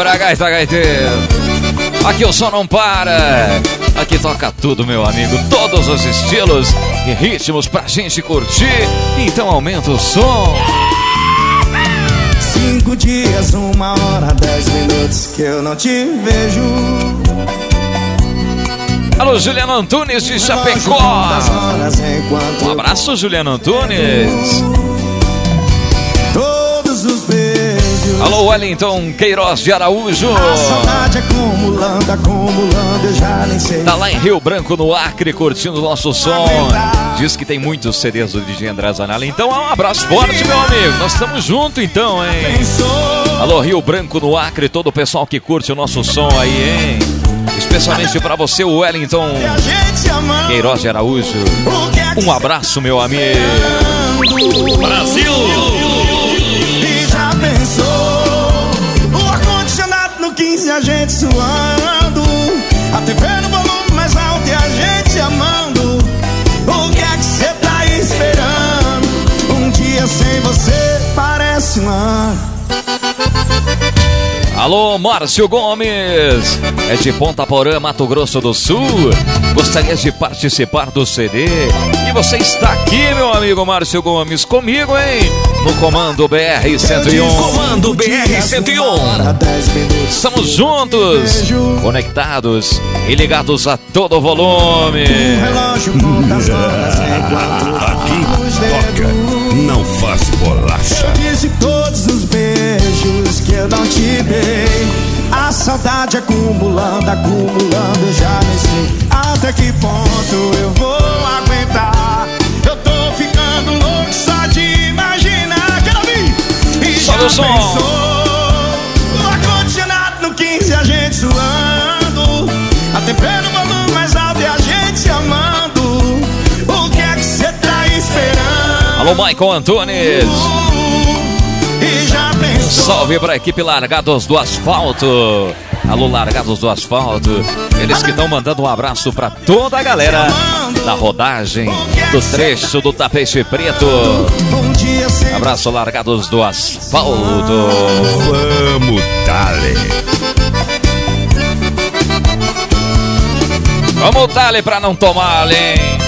Abra a gaita, gaiteiro. Aqui o som não para. Aqui toca tudo, meu amigo. Todos os estilos e ritmos pra gente curtir. Então aumenta o som. 5 dias, 1 hora, 10 minutos que eu não te vejo. Alô, Juliano Antunes de Chapecó. Um abraço, Juliano Antunes. Todos os beijos. Alô, Wellington Queiroz de Araújo. A saudade acumulando, acumulando, eu já nem sei. Tá lá em Rio Branco, no Acre, curtindo o nosso som. Diz que tem muitos CDs do DJ André Zanella. Então, um abraço forte, meu amigo. Nós estamos juntos, então, hein? Alô, Rio Branco, no Acre, todo o pessoal que curte o nosso som aí, hein? Especialmente pra você, o Wellington Queiroz de Araújo. Um abraço, meu amigo. Brasil! E já pensou? O ar-condicionado no 15, a gente suando. A TV no volume mais alto e a gente amando. O que é que você tá esperando? Um dia sem você parece um ano. Alô, Márcio Gomes, é de Ponta Porã, Mato Grosso do Sul. Gostaria de participar do CD? E você está aqui, meu amigo Márcio Gomes, comigo, hein? No Comando BR-101. Comando BR-101. Estamos juntos, conectados e ligados a todo volume. Aqui toca, não faz bolacha. Eu disse todos os beijos que eu não te dei. A saudade acumulando, acumulando, eu já nem sei até que ponto eu vou aguentar. Eu tô ficando louco só de imaginar. Quero ouvir. E sobe o som. O ar-condicionado no 15, a gente suando. A TV no volume mais alto e a gente amando. O que é que você tá esperando? Alô, Michael Antunes. Salve pra equipe Largados do Asfalto. Alô, Largados do Asfalto. Eles que estão mandando um abraço pra toda a galera da rodagem, do trecho do Tapete Preto. Abraço, Largados do Asfalto. Vamos, dale. Vamos, dale pra não tomar, hein?